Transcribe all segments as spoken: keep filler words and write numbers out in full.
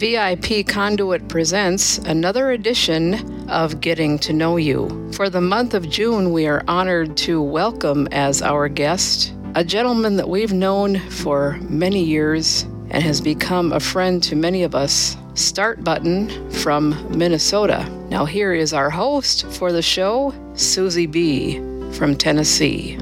V I P Conduit presents another edition of Getting to Know You. For the month of June, we are honored to welcome as our guest a gentleman that we've known for many years and has become a friend to many of us, Start Button from Minnesota. Now here is our host for the show, Susie B. from Tennessee.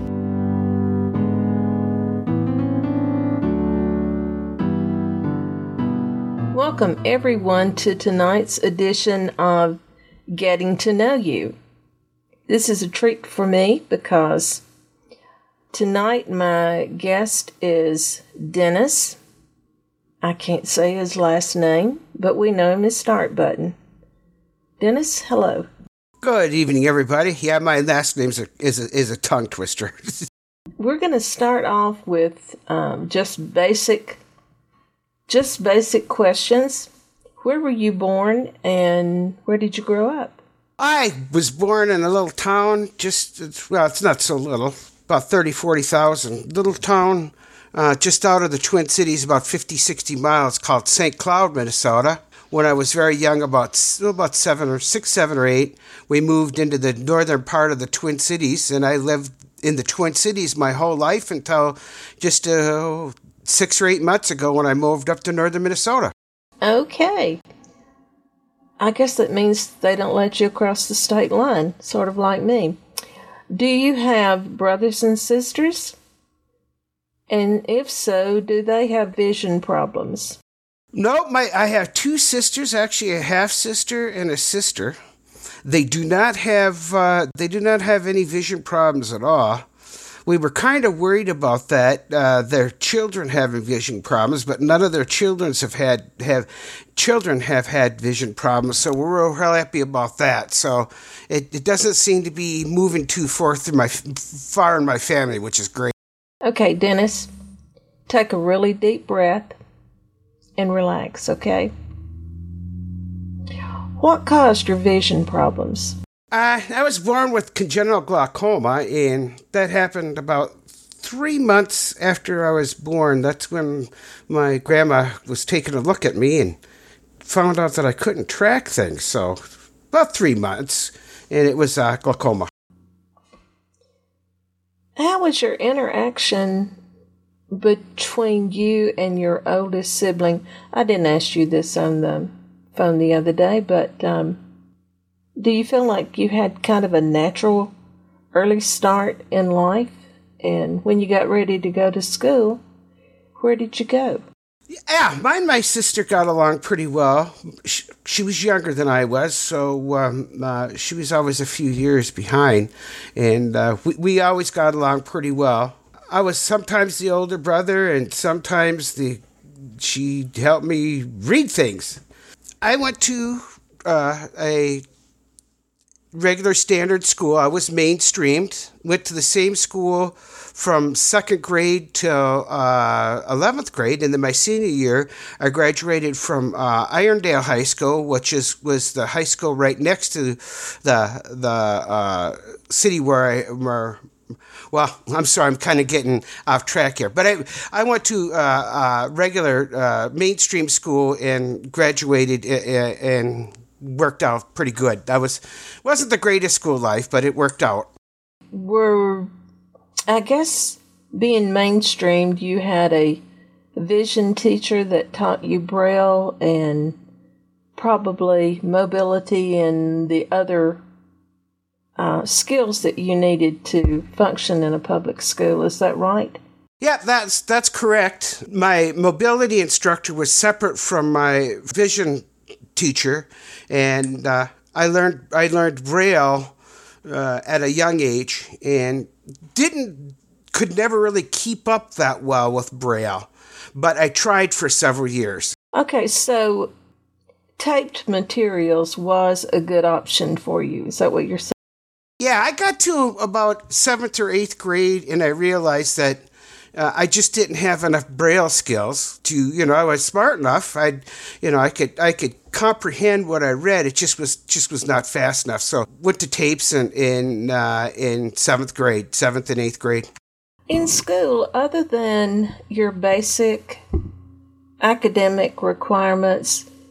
Welcome everyone to tonight's edition of Getting to Know You. This is a treat for me because tonight my guest is Dennis. I can't say his last name, but we know him as Start Button. Dennis, hello. Good evening, everybody. Yeah, my last name is a, is a, is a tongue twister. We're going to start off with um, just basic Just basic questions. Where were you born and where did you grow up? I was born in a little town, just, well, it's not so little, about thirty, forty thousand. Little town uh, just out of the Twin Cities, about fifty, sixty miles, called Saint Cloud, Minnesota. When I was very young, about about seven or six, seven or eight, we moved into the northern part of the Twin Cities, and I lived in the Twin Cities my whole life until just uh, six or eight months ago when I moved up to northern Minnesota. Okay. I guess that means they don't let you across the state line, sort of like me. Do you have brothers and sisters? And if so, do they have vision problems? No, my I have two sisters, actually a half-sister and a sister. They do not have uh, they do not have any vision problems at all. We were kind of worried about that, uh, their children having vision problems, but none of their children have had have children have had vision problems, so we're real happy about that. So it, it doesn't seem to be moving too far through my far in my family, which is great. Okay, Dennis, take a really deep breath and relax, okay? What caused your vision problems? Uh, I was born with congenital glaucoma, and that happened about three months after I was born. That's when my grandma was taking a look at me and found out that I couldn't track things. So about three months, and it was uh, glaucoma. How was your interaction between you and your oldest sibling? I didn't ask you this on the phone the other day, but um, do you feel like you had kind of a natural early start in life? And when you got ready to go to school, where did you go? Yeah, mine and my sister got along pretty well. She, she was younger than I was, so um, uh, she was always a few years behind. And uh, we, we always got along pretty well. I was sometimes the older brother, and sometimes the she helped me read things. I went to uh, a regular standard school. I was mainstreamed. Went to the same school from second grade till uh, eleventh grade, and then my senior year, I graduated from uh, Irondale High School, which is was the high school right next to the the uh, city where I where. Well, I'm sorry, I'm kind of getting off track here. But I I went to uh, uh, regular uh, mainstream school and graduated and worked out pretty good. That was wasn't the greatest school life, but it worked out. Were, I guess, being mainstreamed, you had a vision teacher that taught you Braille and probably mobility and the other Uh, skills that you needed to function in a public school. Is that right? Yeah, that's that's correct. My mobility instructor was separate from my vision teacher, and uh, I learned I learned Braille uh, at a young age, and didn't could never really keep up that well with Braille, but I tried for several years. Okay, so taped materials was a good option for you. Is that what you're saying? Yeah, I got to about seventh or eighth grade, and I realized that uh, I just didn't have enough Braille skills to, you know, I was smart enough. I, you know, I could I could comprehend what I read. It just was just was not fast enough. So went to tapes in in uh, in seventh grade, seventh and eighth grade. In school, other than your basic academic requirements,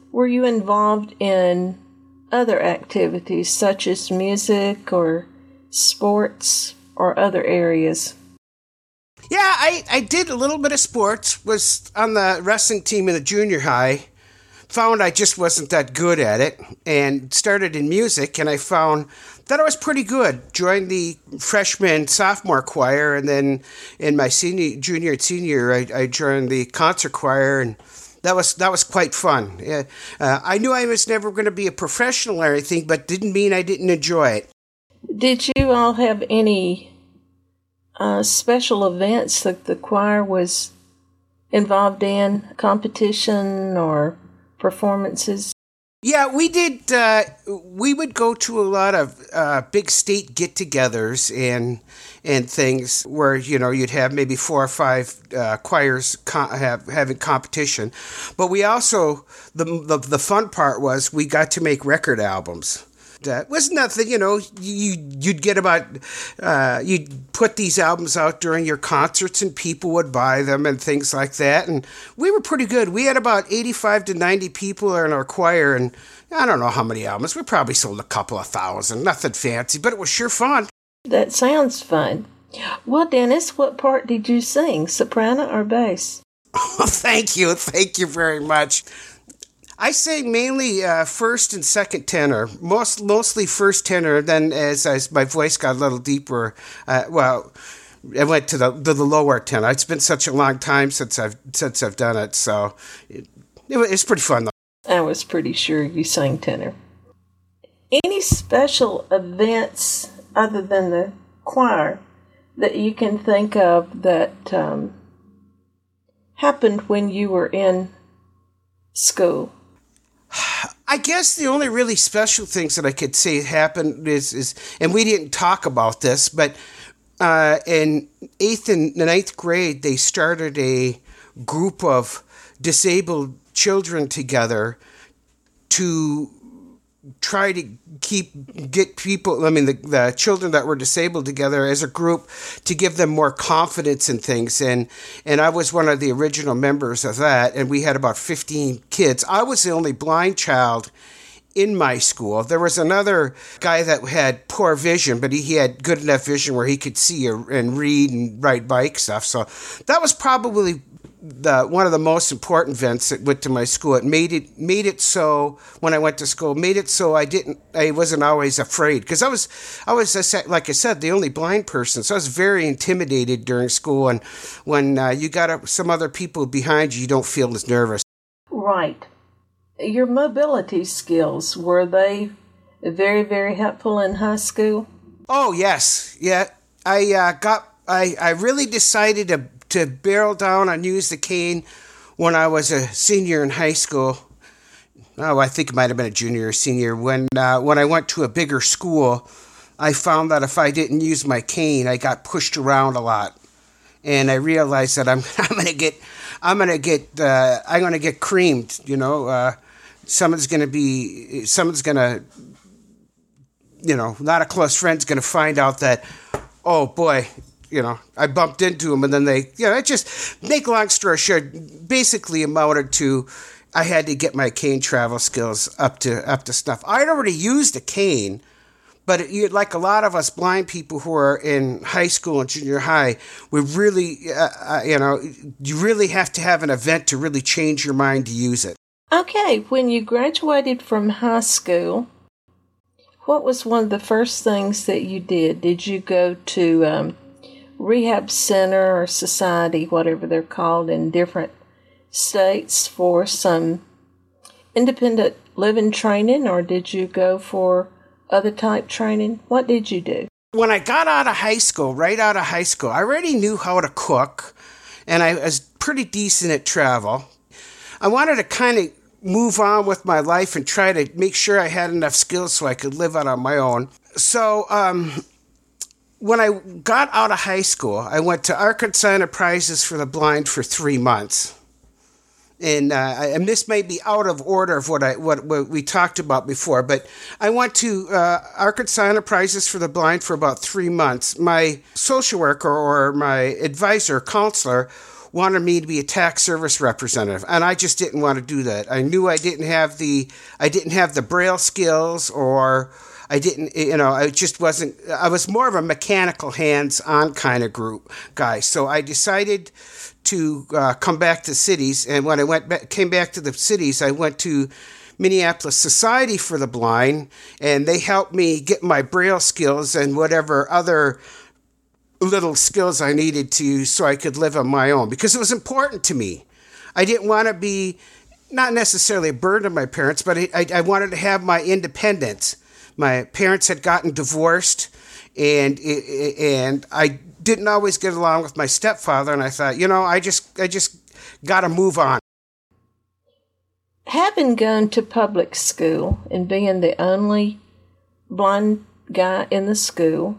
were you involved in other activities such as music or sports or other areas? Yeah, I, I did a little bit of sports, was on the wrestling team in the junior high, found I just wasn't that good at it, and started in music, and I found that I was pretty good. Joined the freshman, sophomore choir, and then in my senior, junior and senior, I, I joined the concert choir, and that was that was quite fun. Yeah, uh, I knew I was never going to be a professional or anything, but didn't mean I didn't enjoy it. Did you all have any uh, special events that the choir was involved in, competition or performances? Yeah, we did. Uh, we would go to a lot of uh, big state get-togethers and and things where, you know, you'd have maybe four or five uh, choirs co- have having competition. But we also the, the the fun part was we got to make record albums. That was nothing, you know. You you'd get about uh, you'd put these albums out during your concerts, and people would buy them and things like that. And we were pretty good. We had about eighty-five to ninety people in our choir, and I don't know how many albums. We probably sold a couple of thousand. Nothing fancy, but it was sure fun. That sounds fun. Well, Dennis, what part did you sing, soprano or bass? Oh, thank you, thank you very much. I sang mainly uh, first and second tenor, most mostly first tenor. Then, as, as my voice got a little deeper, uh, well, I went to the to the lower tenor. It's been such a long time since I've since I've done it, so it, it was it's pretty fun though. I was pretty sure you sang tenor. Any special events other than the choir that you can think of that um, happened when you were in school? I guess the only really special things that I could say happened is, is and we didn't talk about this, but uh, in eighth and ninth grade, they started a group of disabled children together to try to keep get people, I mean, the, the children that were disabled together as a group to give them more confidence in things. And, and I was one of the original members of that. And we had about fifteen kids. I was the only blind child in my school. There was another guy that had poor vision, but he, he had good enough vision where he could see and read and ride bike stuff. So that was probably the one of the most important events that went to my school. It made it made it so when I went to school, made it so I didn't I wasn't always afraid, because I was I was like I said, the only blind person, so I was very intimidated during school. And when uh, you got some other people behind you, you don't feel as nervous. Right. Your mobility skills, were they very very helpful in high school? Oh yes, yeah. I uh, got I I really decided to. to barrel down and use the cane when I was a senior in high school. Oh, I think it might have been a junior or senior. When uh, when I went to a bigger school, I found that if I didn't use my cane, I got pushed around a lot, and I realized that I'm I'm gonna get I'm gonna get uh, I'm gonna get creamed. You know, uh, someone's gonna be someone's gonna you know, not a close friend's gonna find out that, oh boy, you know, I bumped into him, and then they, you know, it just, make a long story short, basically amounted to I had to get my cane travel skills up to up to snuff. I'd already used a cane, but it, like a lot of us blind people who are in high school and junior high, we really, uh, uh, you know, you really have to have an event to really change your mind to use it. Okay, when you graduated from high school, what was one of the first things that you did? Did you go to um, rehab center or society, whatever they're called in different states, for some independent living training, or did you go for other type training? What did you do? When I got out of high school, right out of high school, I already knew how to cook, and I was pretty decent at travel. I wanted to kind of move on with my life and try to make sure I had enough skills so I could live out on my own. So, um... when I got out of high school, I went to Arkansas Enterprises for the Blind for three months. And uh, and this may be out of order of what I what, what we talked about before, but I went to uh, Arkansas Enterprises for the Blind for about three months. My social worker or my advisor, counselor, wanted me to be a tax service representative, and I just didn't want to do that. I knew I didn't have the I didn't have the Braille skills, or I didn't, you know, I just wasn't. I was more of a mechanical, hands-on kind of group guy. So I decided to uh, come back to cities, and when I went back, came back to the cities, I went to Minneapolis Society for the Blind, and they helped me get my Braille skills and whatever other little skills I needed to so I could live on my own, because it was important to me. I didn't want to be, not necessarily a burden on my parents, but I, I, I wanted to have my independence. My parents had gotten divorced, and and I didn't always get along with my stepfather, and I thought, you know, I just I just got to move on. Having gone to public school and being the only blind guy in the school,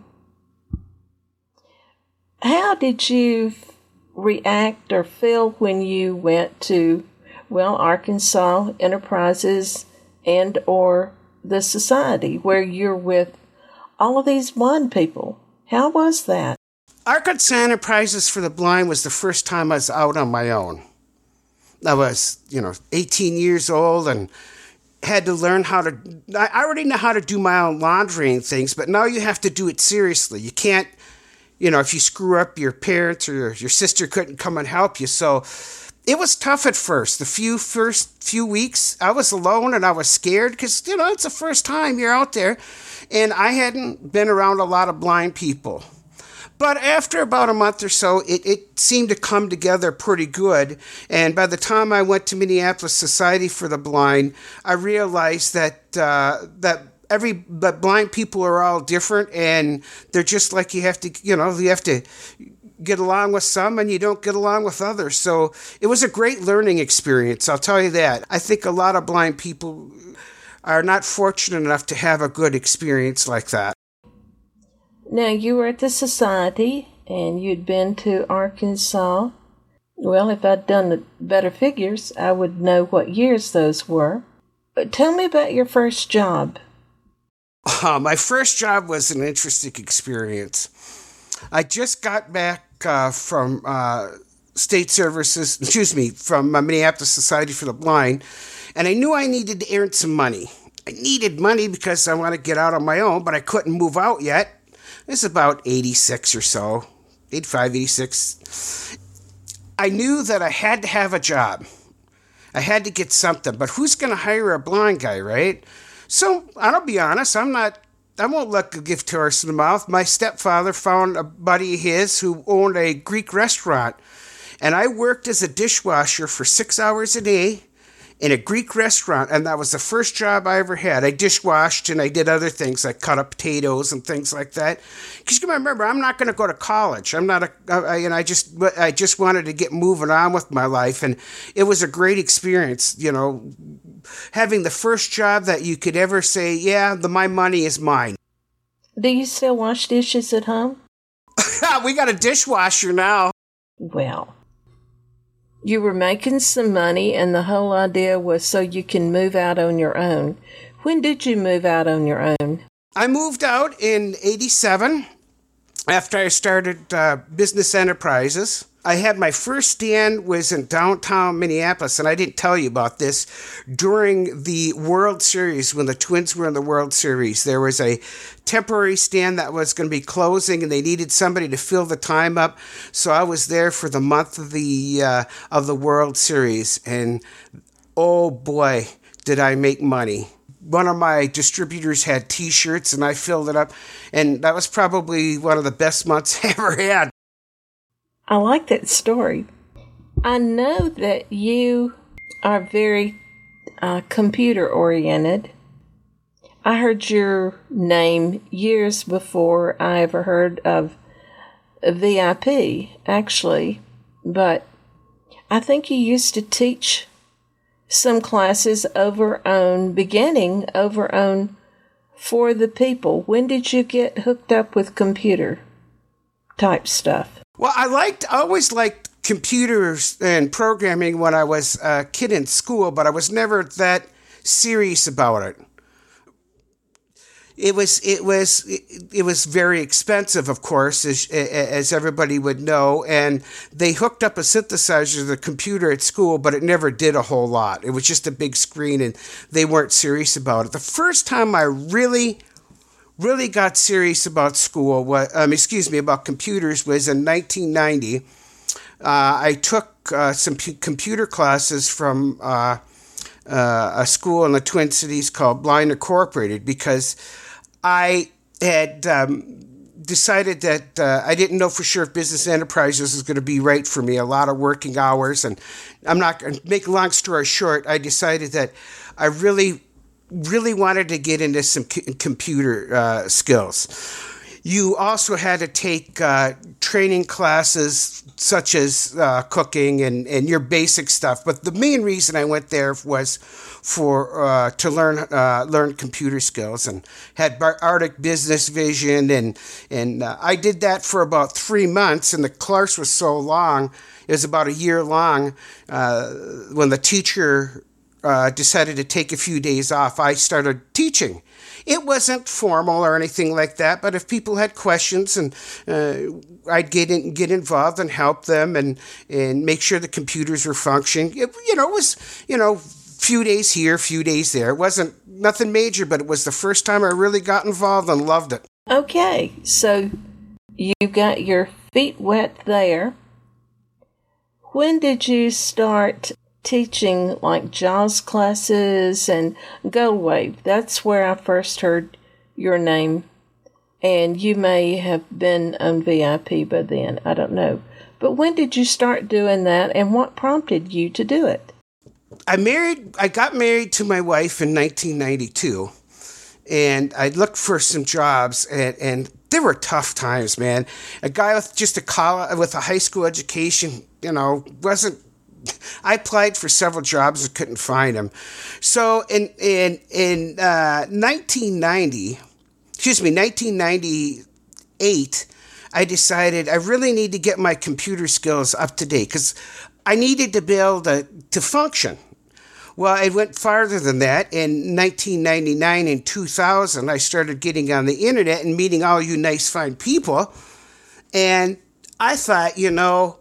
how did you react or feel when you went to, well, Arkansas Enterprises and or the society where you're with all of these blind people? How was that? Arkansas Enterprises for the Blind was the first time I was out on my own. I was, you know, eighteen years old and had to learn how to, I already know how to do my own laundry and things, but now you have to do it seriously. You can't, you know, if you screw up, your parents or your, your sister couldn't come and help you. So it was tough at first. The few first few weeks, I was alone and I was scared because, you know, it's the first time you're out there. And I hadn't been around a lot of blind people. But after about a month or so, it, it seemed to come together pretty good. And by the time I went to Minneapolis Society for the Blind, I realized that uh, that every but blind people are all different, and they're just like you have to, you know, you have to get along with some and you don't get along with others. So it was a great learning experience, I'll tell you that. I think a lot of blind people are not fortunate enough to have a good experience like that. Now, you were at the society, and you'd been to Arkansas. Well, if I'd done the better figures, I would know what years those were. But tell me about your first job. Uh, my first job was an interesting experience. I just got back uh, from uh, state services, excuse me, from uh, Minneapolis Society for the Blind, and I knew I needed to earn some money. I needed money because I want to get out on my own, but I couldn't move out yet. It's about eighty-six or so, eighty-five, eighty-six. I knew that I had to have a job. I had to get something, but who's going to hire a blind guy, right? So I'll be honest, I'm not, I won't let a gift horse in the mouth. My stepfather found a buddy of his who owned a Greek restaurant, and I worked as a dishwasher for six hours a day in a Greek restaurant, and that was the first job I ever had. I dishwashed and I did other things like cut up potatoes and things like that. Because you can remember, I'm not going to go to college. I'm not a, I, and I just, I just wanted to get moving on with my life, and it was a great experience. You know, having the first job that you could ever say, yeah, the my money is mine. Do you still wash dishes at home? We got a dishwasher now. Well, you were making some money, and the whole idea was so you can move out on your own. When did you move out on your own? I moved out in eighty-seven after I started uh, Business Enterprises. I had my first stand was in downtown Minneapolis, and I didn't tell you about this. During the World Series, when the Twins were in the World Series, there was a temporary stand that was going to be closing, and they needed somebody to fill the time up. So I was there for the month of the uh, of the World Series, and oh boy, did I make money. One of my distributors had T-shirts, and I filled it up, and that was probably one of the best months I ever had. I like that story. I know that you are very uh, computer-oriented. I heard your name years before I ever heard of V I P, actually, but I think you used to teach some classes over on, beginning over on For the People. When did you get hooked up with computer type stuff? Well, I liked, I always liked computers and programming when I was a kid in school, but I was never that serious about it. It was it was it, it was very expensive, of course, as as everybody would know. And they hooked up a synthesizer to the computer at school, but it never did a whole lot. It was just a big screen, and they weren't serious about it. The first time I really, really got serious about school, was, um, excuse me, about computers, was in nineteen ninety. Uh, I took uh, some p- computer classes from uh, uh, a school in the Twin Cities called Blind Incorporated, because I had um, decided that uh, I didn't know for sure if business enterprises was going to be right for me. A lot of working hours, and I'm not going to make a long story short. I decided that I really, really wanted to get into some c- computer uh, skills. You also had to take uh, training classes such as uh, cooking and, and your basic stuff. But the main reason I went there was for uh, to learn uh, learn computer skills, and had Arctic Business Vision, and and uh, I did that for about three months. And the course was so long; it was about a year long. Uh, when the teacher uh, decided to take a few days off, I started teaching. It wasn't formal or anything like that, but if people had questions, and uh, I'd get in, get involved and help them, and, and make sure the computers were functioning. It, you know, it was, you know, few days here, few days there. It wasn't nothing major, but it was the first time I really got involved and loved it. Okay, so you got your feet wet there. When did you start teaching like JAWS classes and Goldwave? That's where I first heard your name, and you may have been on V I P by then, I don't know. But when did you start doing that, and what prompted you to do it? I married, I got married to my wife in nineteen ninety-two, and I looked for some jobs, and, and there were tough times, man. A guy with just a college, with a high school education, you know, wasn't, I applied for several jobs and couldn't find them. So in in in uh, nineteen ninety, excuse me, nineteen ninety-eight, I decided I really need to get my computer skills up to date, because I needed to be able to, to function. Well, I went farther than that. In nineteen ninety-nine and two thousand, I started getting on the internet and meeting all you nice, fine people. And I thought, you know,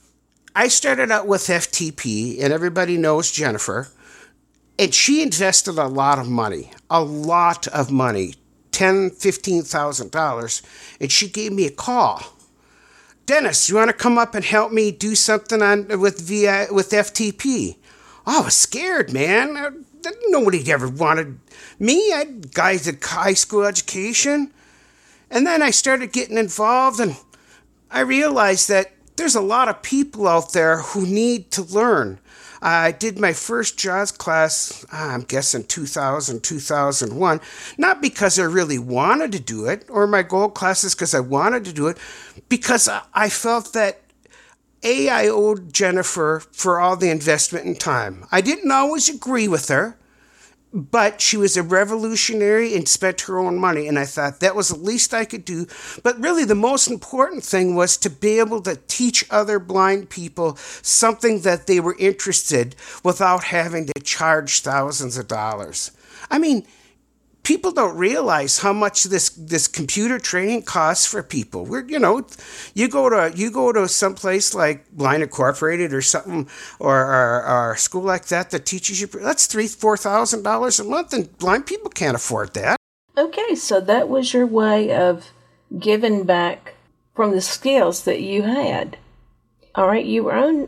I started out with F T P, and everybody knows Jennifer, and she invested a lot of money, a lot of money, ten thousand dollars, fifteen thousand dollars, and she gave me a call. Dennis, you want to come up and help me do something on with V I, with F T P? Oh, I was scared, man. Nobody ever wanted me. I had guys at high school education. And then I started getting involved, and I realized that there's a lot of people out there who need to learn. I did my first JAWS class, I'm guessing two thousand, two thousand one, not because I really wanted to do it, or my gold classes because I wanted to do it, because I felt that, A, I owed Jennifer for all the investment and time. I didn't always agree with her, but she was a revolutionary and spent her own money, and I thought that was the least I could do. But really the most important thing was to be able to teach other blind people something that they were interested without having to charge thousands of dollars. I mean, people don't realize how much this, this computer training costs for people. We're, you know, you go to you go to some place like Blind Incorporated or something, or, or, or a school like that that teaches you, that's three, four thousand dollars a month, and blind people can't afford that. Okay, so that was your way of giving back from the skills that you had. All right, you were on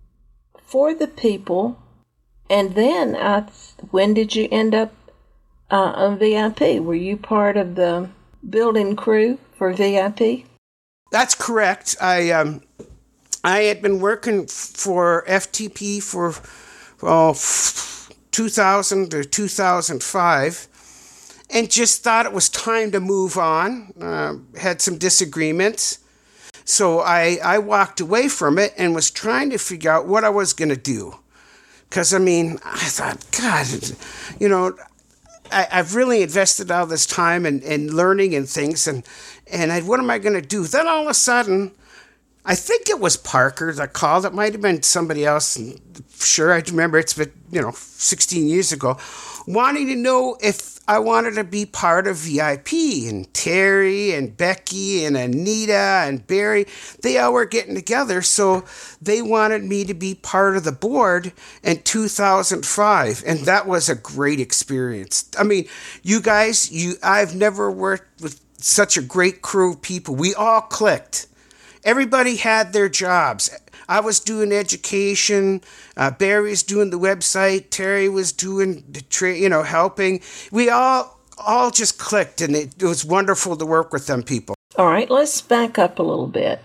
For the People, and then I, when did you end up Uh, on V I P? Were you part of the building crew for V I P? That's correct. I um, I had been working for F T P for oh, two thousand to two thousand five, and just thought it was time to move on. Uh, had some disagreements, so I I walked away from it and was trying to figure out what I was going to do. Because, I mean, I thought, God, you know, I, I've really invested all this time in, in learning and things, and, and I, what am I going to do? Then all of a sudden, I think it was Parker that called. It might have been somebody else. Sure, I remember it's been, you know, sixteen years ago, wanting to know if I wanted to be part of V I P. And Terry and Becky and Anita and Barry, they all were getting together, so they wanted me to be part of the board in two thousand five, and that was a great experience. I mean, you guys, you I've never worked with such a great crew of people. We all clicked. Everybody had their jobs. I was doing education. Uh, Barry was doing the website. Terry was doing the tra- you know, helping. We all all just clicked, and it, it was wonderful to work with them people. All right, let's back up a little bit.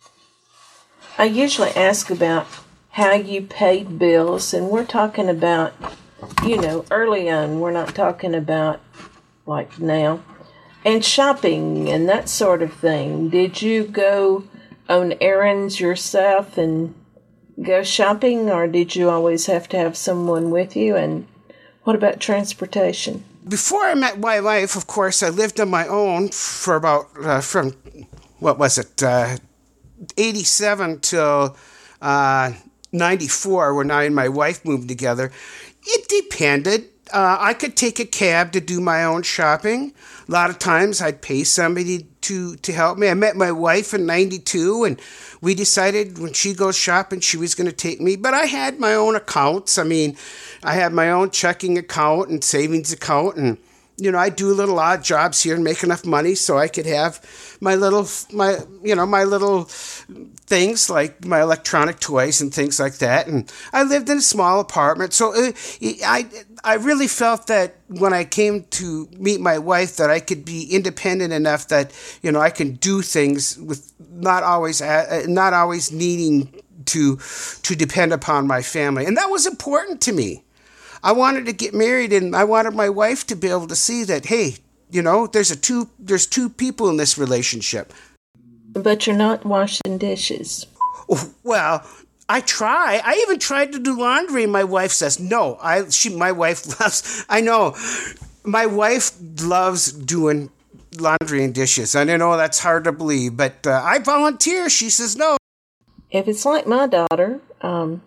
I usually ask about how you paid bills, and we're talking about, you know, early on. We're not talking about like now. And shopping and that sort of thing. Did you go on errands yourself and go shopping, or did you always have to have someone with you? And what about transportation? Before I met my wife, of course, I lived on my own for about, uh, from, what was it, uh, eighty-seven till uh, ninety-four, when I and my wife moved together. It depended. Uh, I could take a cab to do my own shopping. A lot of times I'd pay somebody to, to help me. I met my wife in ninety-two, and we decided when she goes shopping, she was going to take me. But I had my own accounts. I mean, I had my own checking account and savings account, and, you know, I do little odd jobs here and make enough money so I could have my little, my, you know, my little things like my electronic toys and things like that. And I lived in a small apartment. So uh, I, I really felt that when I came to meet my wife, that I could be independent enough that, you know, I can do things with not always, uh, not always needing to, to depend upon my family. And that was important to me. I wanted to get married, and I wanted my wife to be able to see that, hey, you know, there's a two there's two people in this relationship. But you're not washing dishes. Oh, well, I try. I even tried to do laundry, and my wife says no. I she my wife loves. I know, my wife loves doing laundry and dishes. And I know that's hard to believe, but uh, I volunteer. She says no. If it's like my daughter, um.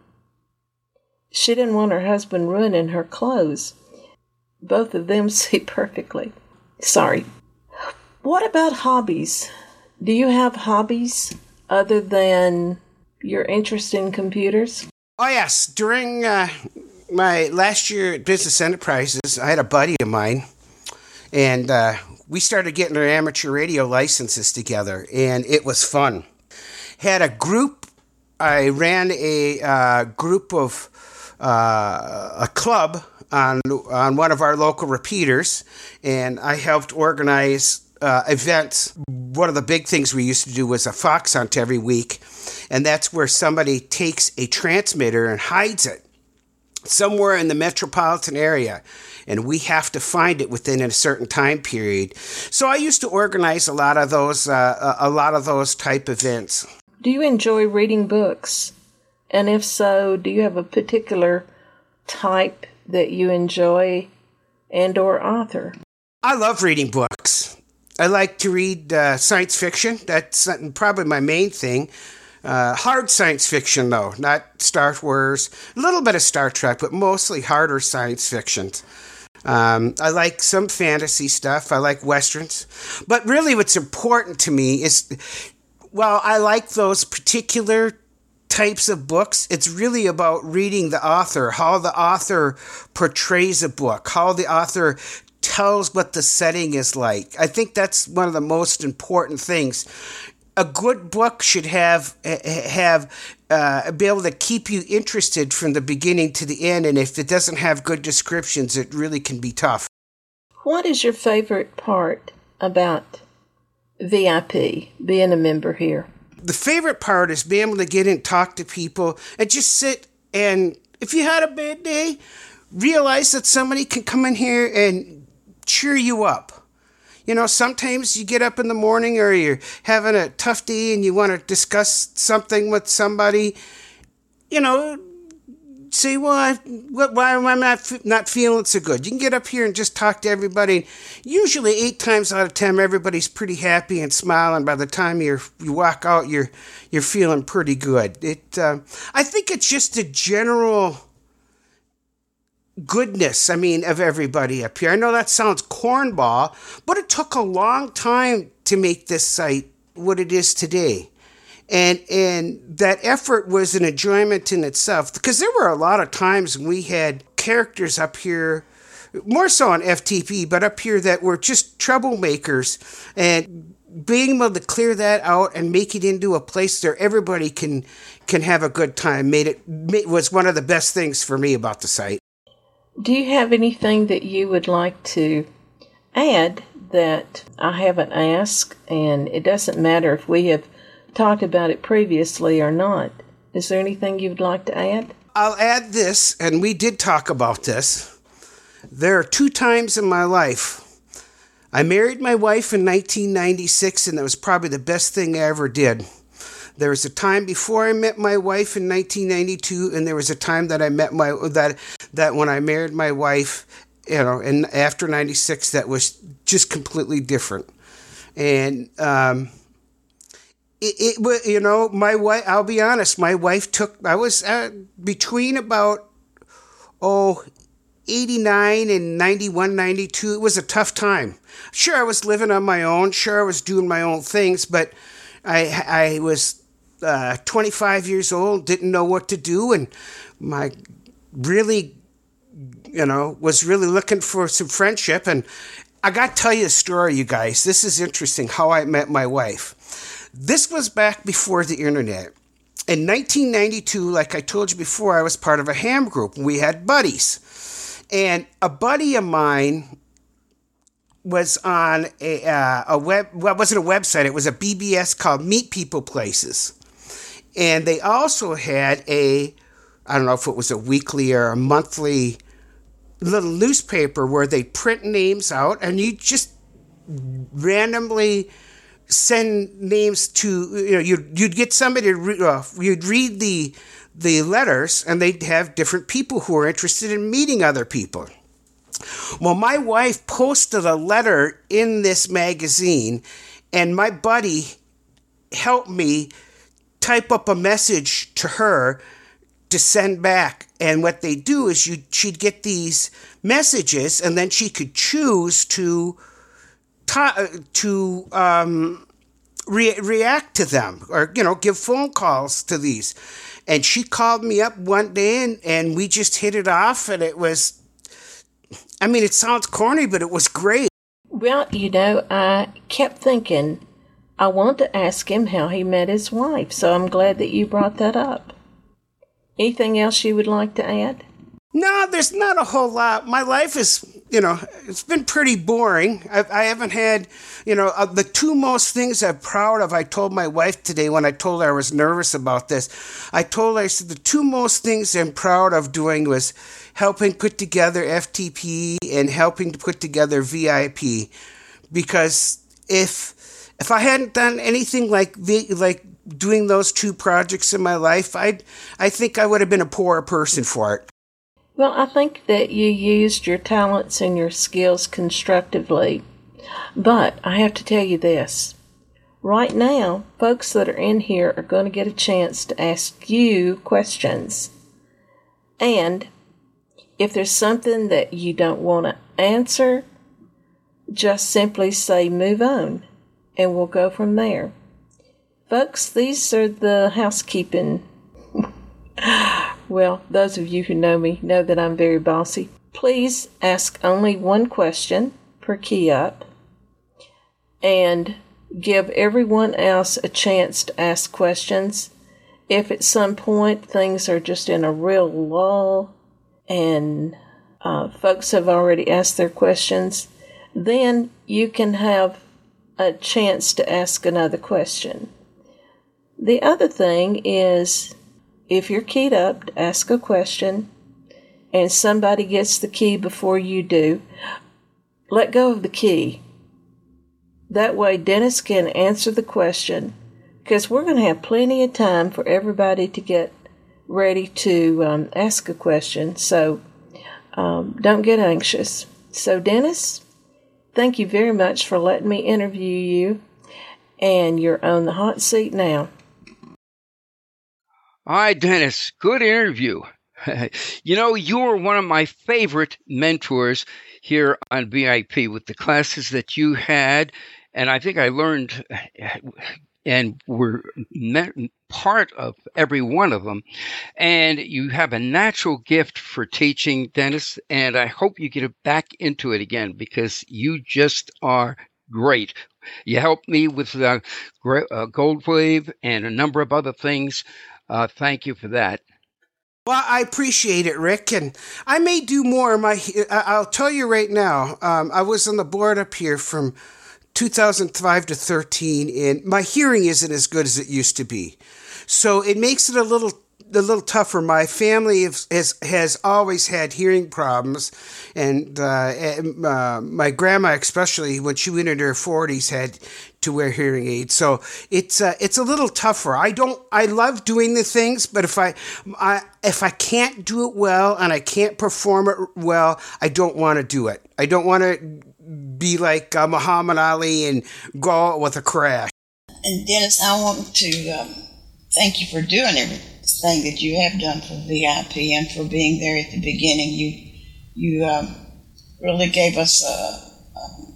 she didn't want her husband ruining her clothes. Both of them see perfectly. Sorry. What about hobbies? Do you have hobbies other than your interest in computers? Oh, yes. During uh, my last year at Business Enterprises, I had a buddy of mine, and uh, we started getting our amateur radio licenses together, and it was fun. Had a group. I ran a uh, group of Uh, a club on on one of our local repeaters, and I helped organize uh, events. One of the big things we used to do was a fox hunt every week, and that's where somebody takes a transmitter and hides it somewhere in the metropolitan area, and we have to find it within a certain time period. So I used to organize a lot of those uh, a lot of those type events. Do you enjoy reading books? And if so, do you have a particular type that you enjoy and or author? I love reading books. I like to read uh, science fiction. That's probably my main thing. Uh, hard science fiction, though, not Star Wars. A little bit of Star Trek, but mostly harder science fiction. Um, I like some fantasy stuff. I like Westerns. But really what's important to me is, well, I like those particular types of books. It's really about reading the author, how the author portrays a book, how the author tells what the setting is like. I think that's one of the most important things. A good book should have have uh, be able to keep you interested from the beginning to the end, and if it doesn't have good descriptions, it really can be tough. What is your favorite part about V I P, being a member here? The favorite part is being able to get in, talk to people, and just sit, and if you had a bad day, realize that somebody can come in here and cheer you up. You know, sometimes you get up in the morning or you're having a tough day and you want to discuss something with somebody. You know, say, well, I, why am I not, not feeling so good? You can get up here and just talk to everybody. Usually eight times out of ten, everybody's pretty happy and smiling. By the time you're, you walk out, you're you're feeling pretty good. It, uh, I think it's just a general goodness, I mean, of everybody up here. I know that sounds cornball, but it took a long time to make this site what it is today. And and that effort was an enjoyment in itself, because there were a lot of times when we had characters up here, more so on F T P, but up here that were just troublemakers, and being able to clear that out and make it into a place where everybody can can have a good time made it made, was one of the best things for me about the site. Do you have anything that you would like to add that I haven't asked? And it doesn't matter if we have talked about it previously or not. Is there anything you would like to add? I'll add this, and we did talk about this. There are two times in my life. I married my wife in nineteen ninety-six, and that was probably the best thing I ever did. There was a time before I met my wife in nineteen ninety-two, and there was a time that I met my that that when I married my wife, you know, and after ninety-six, that was just completely different. And um, it, it, you know, my wife. I'll be honest. My wife took. I was uh, between about oh. eighty-nine and ninety-one, ninety-two, it was a tough time. Sure, I was living on my own. Sure, I was doing my own things, but I I was uh, twenty-five years old, didn't know what to do, and my really, you know, was really looking for some friendship. And I got to tell you a story, you guys. This is interesting, how I met my wife. This was back before the internet. In nineteen ninety-two, like I told you before, I was part of a ham group, and we had buddies. And a buddy of mine was on a, uh, a web, well, it wasn't a website, it was a B B S called Meet People Places. And they also had a, I don't know if it was a weekly or a monthly little newspaper where they print names out, and you just randomly send names to, you know, you'd, you'd get somebody to, re- uh, you'd read the the letters, and they'd have different people who are interested in meeting other people. Well, my wife posted a letter in this magazine, and my buddy helped me type up a message to her to send back. And what they do is you she'd get these messages, and then she could choose to ta- to um, re- react to them, or, you know, give phone calls to these. And she called me up one day, and, and we just hit it off, and it was, I mean, it sounds corny, but it was great. Well, you know, I kept thinking, I want to ask him how he met his wife, so I'm glad that you brought that up. Anything else you would like to add? No, there's not a whole lot. My life is, you know, it's been pretty boring. I, I haven't had, you know, uh, the two most things I'm proud of, I told my wife today when I told her I was nervous about this. I told her, I said, the two most things I'm proud of doing was helping put together F T P and helping to put together V I P. Because if if I hadn't done anything like the, like doing those two projects in my life, I'd, I think I would have been a poorer person for it. Well, I think that you used your talents and your skills constructively. But I have to tell you this. Right now, folks that are in here are going to get a chance to ask you questions. And if there's something that you don't want to answer, just simply say move on, and we'll go from there. Folks, these are the housekeeping. Well, those of you who know me know that I'm very bossy. Please ask only one question per key up, and give everyone else a chance to ask questions. If at some point things are just in a real lull and uh, folks have already asked their questions, then you can have a chance to ask another question. The other thing is, if you're keyed up to ask a question and somebody gets the key before you do, let go of the key. That way Dennis can answer the question, because we're going to have plenty of time for everybody to get ready to um, ask a question. So um, don't get anxious. So, Dennis, thank you very much for letting me interview you. And you're on the hot seat now. Hi, Dennis. Good interview. You know, you were one of my favorite mentors here on V I P with the classes that you had. And I think I learned and were part of every one of them. And you have a natural gift for teaching, Dennis. And I hope you get back into it again because you just are great. You helped me with uh, uh, Gold Wave and a number of other things. Uh, thank you for that. Well, I appreciate it, Rick, and I may do more. My, I'll tell you right now, um, I was on the board up here from two thousand five to thirteen, and my hearing isn't as good as it used to be. So it makes it a little a little tougher. My family has has, has always had hearing problems, and uh, uh, my grandma, especially when she went into her forties, had to wear hearing aids. So it's uh, it's a little tougher. I don't. I love doing the things, but if I, I if I can't do it well and I can't perform it well, I don't want to do it. I don't want to be like uh, Muhammad Ali and go out with a crash. And Dennis, I want to um, thank you for doing everything that you have done for V I P and for being there at the beginning. You you um, really gave us a, a,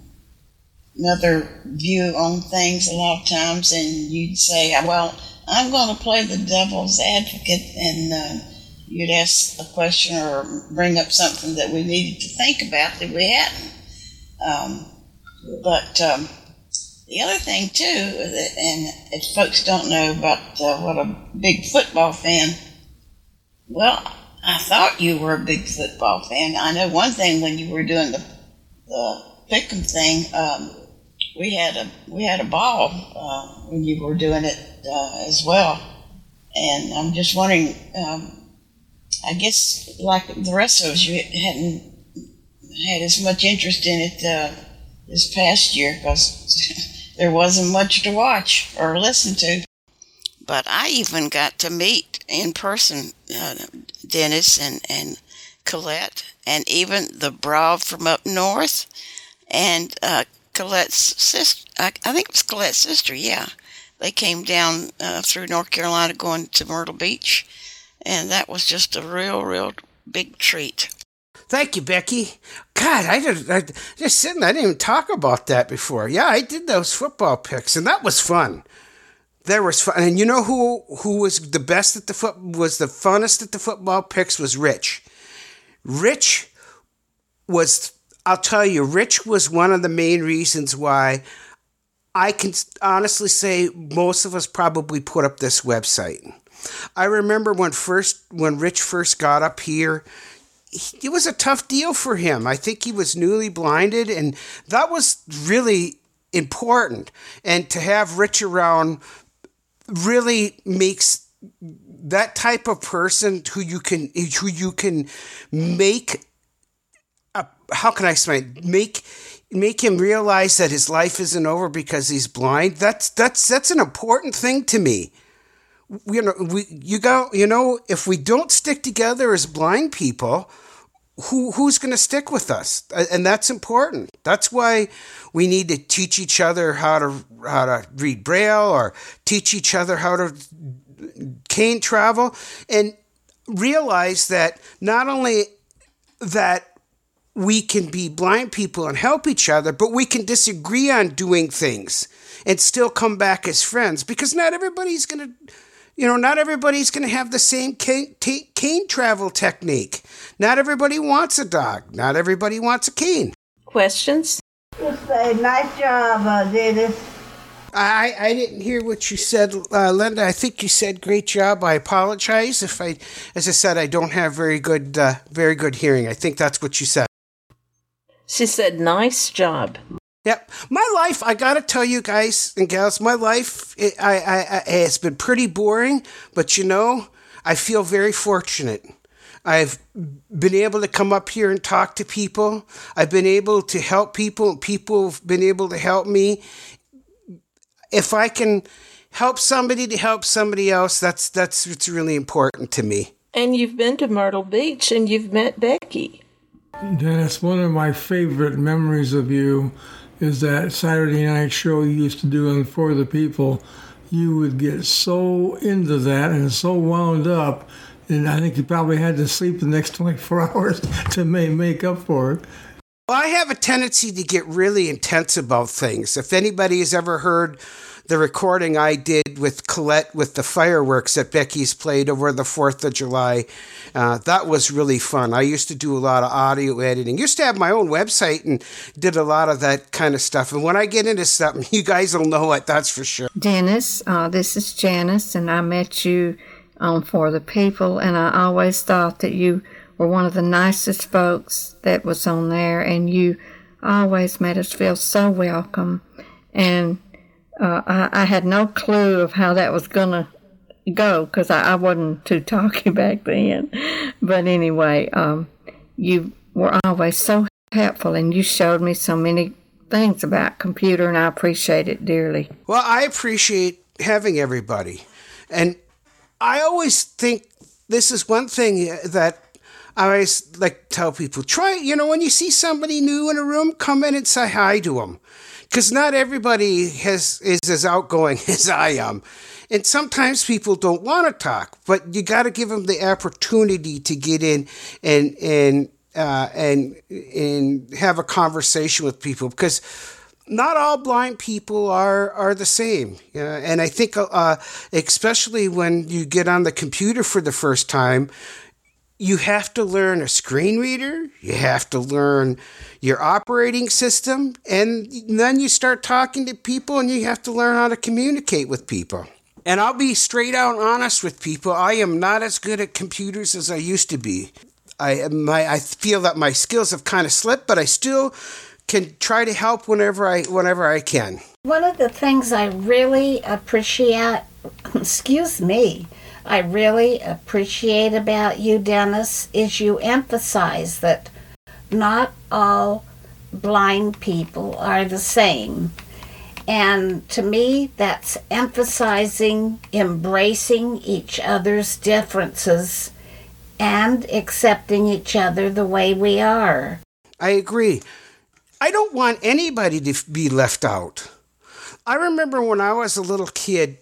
another view on things a lot of times, and you'd say, well, I'm going to play the devil's advocate, and uh, you'd ask a question or bring up something that we needed to think about that we hadn't. Um, but um, the other thing, too, and if folks don't know about uh, what a big football fan, well, I thought you were a big football fan. I know one thing, when you were doing the, the Pick'em thing, um, we had a we had a ball uh, when you were doing it uh, as well. And I'm just wondering, um, I guess like the rest of us, you hadn't had as much interest in it uh, this past year because there wasn't much to watch or listen to. But I even got to meet in person uh, Dennis and, and Colette, and even the Brav from up north, and uh, Colette's sister, I, I think it was Colette's sister, yeah. They came down uh, through North Carolina going to Myrtle Beach, and that was just a real, real big treat. Thank you, Becky. God, I did. I just sitting. I didn't even talk about that before. Yeah, I did those football picks, and that was fun. That was fun. And you know who who was the best at the foot was the funnest at the football picks was Rich. Rich was. I'll tell you, Rich was one of the main reasons why I can honestly say most of us probably put up this website. I remember when first when Rich first got up here. It was a tough deal for him. I think he was newly blinded, and that was really important. And to have Rich around really makes that type of person who you can who you can make a, how can I explain make make him realize that his life isn't over because he's blind. That's that's that's an important thing to me. You know, we you go. You know, if we don't stick together as blind people, who who's going to stick with us? And that's important. That's why we need to teach each other how to how to read Braille, or teach each other how to cane travel, and realize that not only that we can be blind people and help each other, but we can disagree on doing things and still come back as friends, because not everybody's going to. You know, not everybody's going to have the same cane, t- cane travel technique. Not everybody wants a dog. Not everybody wants a cane. Questions? Just a nice job, uh, Dennis. I, I didn't hear what you said, uh, Linda. I think you said great job. I apologize if I, as I said, I don't have very good, uh, very good hearing. I think that's what you said. She said, nice job. Yep. My life, I got to tell you guys and gals, my life it, I, I, I, has been pretty boring, but you know, I feel very fortunate. I've been able to come up here and talk to people. I've been able to help people, and people have been able to help me. If I can help somebody to help somebody else, that's that's what's really important to me. And you've been to Myrtle Beach and you've met Becky. Dennis, one of my favorite memories of you is that Saturday night show you used to do on For the People. You would get so into that and so wound up, and I think you probably had to sleep the next twenty-four hours to make up for it. Well, I have a tendency to get really intense about things. If anybody has ever heard the recording I did with Colette with the fireworks that Becky's played over the fourth of July, uh, that was really fun. I used to do a lot of audio editing. Used to have my own website and did a lot of that kind of stuff. And when I get into something, you guys will know it, that's for sure. Dennis, uh, this is Janice, and I met you on For the People, and I always thought that you were one of the nicest folks that was on there, and you always made us feel so welcome. And uh, I, I had no clue of how that was going to go because I, I wasn't too talky back then. But anyway, um, you were always so helpful, and you showed me so many things about computer, and I appreciate it dearly. Well, I appreciate having everybody. And I always think this is one thing that I always like to tell people, try, you know, when you see somebody new in a room, come in and say hi to them. Because not everybody has is as outgoing as I am. And sometimes people don't want to talk, but you got to give them the opportunity to get in and and uh, and and have a conversation with people, because not all blind people are, are the same. Uh, and I think uh, especially when you get on the computer for the first time, you have to learn a screen reader, you have to learn your operating system, and then you start talking to people and you have to learn how to communicate with people. And I'll be straight out honest with people, I am not as good at computers as I used to be. I my I feel that my skills have kind of slipped, but I still can try to help whenever I whenever I can. One of the things I really appreciate, excuse me, I really appreciate about you, Dennis, is you emphasize that not all blind people are the same. And to me, that's emphasizing, embracing each other's differences and accepting each other the way we are. I agree. I don't want anybody to be left out. I remember when I was a little kid,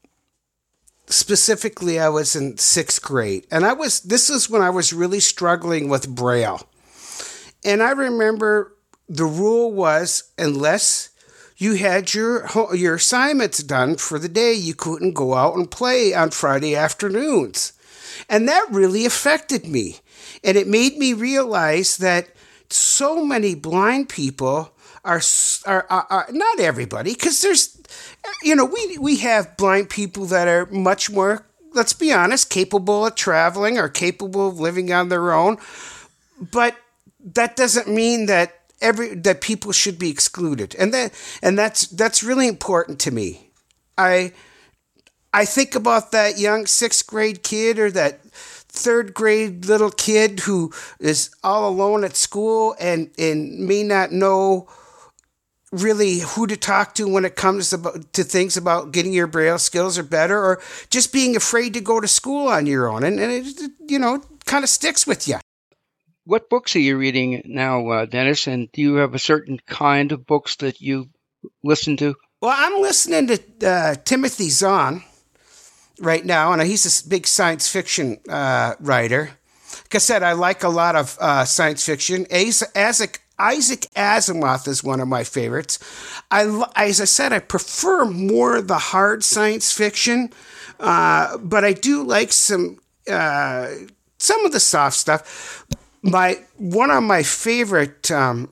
specifically, I was in sixth grade, and I was, this is when I was really struggling with Braille. And I remember the rule was, unless you had your, your assignments done for the day, you couldn't go out and play on Friday afternoons. And that really affected me. And it made me realize that so many blind people are, are, are, are not everybody, because there's, you know, we we have blind people that are much more, let's be honest, capable of traveling or capable of living on their own. But that doesn't mean that every that people should be excluded, and that and that's that's really important to me. I I think about that young sixth grade kid or that third grade little kid who is all alone at school and and may not know really who to talk to when it comes about, to things about getting your Braille skills or better, or just being afraid to go to school on your own. And, and it, you know, kind of sticks with you. What books are you reading now, uh, Dennis? And do you have a certain kind of books that you listen to? Well, I'm listening to uh, Timothy Zahn right now, and he's a big science fiction uh, writer. Like I said, I like a lot of uh, science fiction. Isaac Isaac Asimov is one of my favorites. I, as I said, I prefer more the hard science fiction, uh, but I do like some uh, some of the soft stuff. My one of my favorite, um,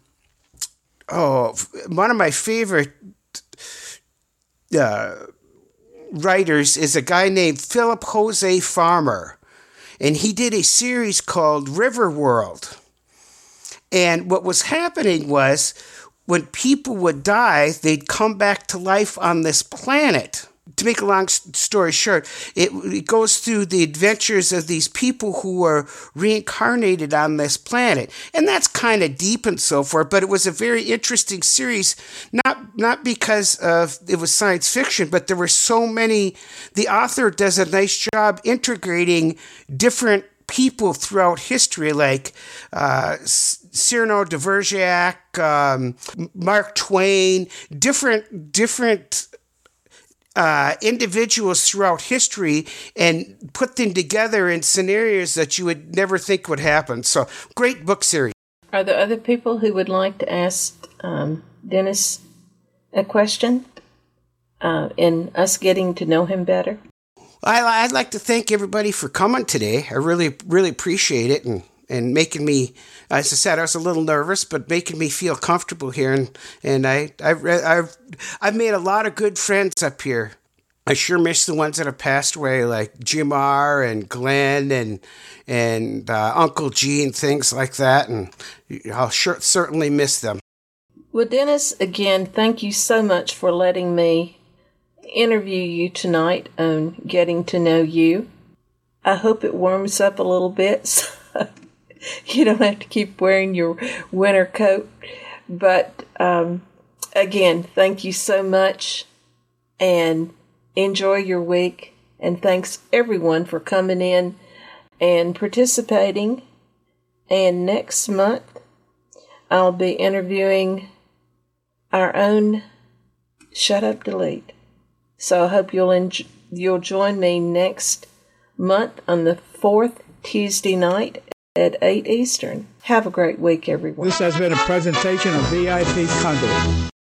oh, one of my favorite uh, writers is a guy named Philip Jose Farmer, and he did a series called River World. And what was happening was when people would die, they'd come back to life on this planet. to make a long story short, it, it goes through the adventures of these people who were reincarnated on this planet. And that's kind of deep and so forth, but it was a very interesting series, not not because of it was science fiction, but there were so many. The author does a nice job integrating different people throughout history, like uh, Cyrano de Bergerac, um, Mark Twain, different different uh, individuals throughout history, and put them together in scenarios that you would never think would happen. So, great book series. Are there other people who would like to ask um, Dennis a question uh, in us getting to know him better? I'd like to thank everybody for coming today. I really, really appreciate it, and, and making me, as I said, I was a little nervous, but making me feel comfortable here. And, and I, I've, I've, I've made a lot of good friends up here. I sure miss the ones that have passed away, like Jim R. and Glenn and and uh, Uncle G and things like that. And I'll sure, certainly miss them. Well, Dennis, again, thank you so much for letting me interview you tonight on Getting to Know You. I hope it warms up a little bit so you don't have to keep wearing your winter coat. But um, again, thank you so much, and enjoy your week. And thanks everyone for coming in and participating. And next month, I'll be interviewing our own Shut Up Delete. So I hope you'll enjoy, you'll join me next month on the fourth Tuesday night at eight Eastern. Have a great week, everyone. This has been a presentation of V I P Conduit.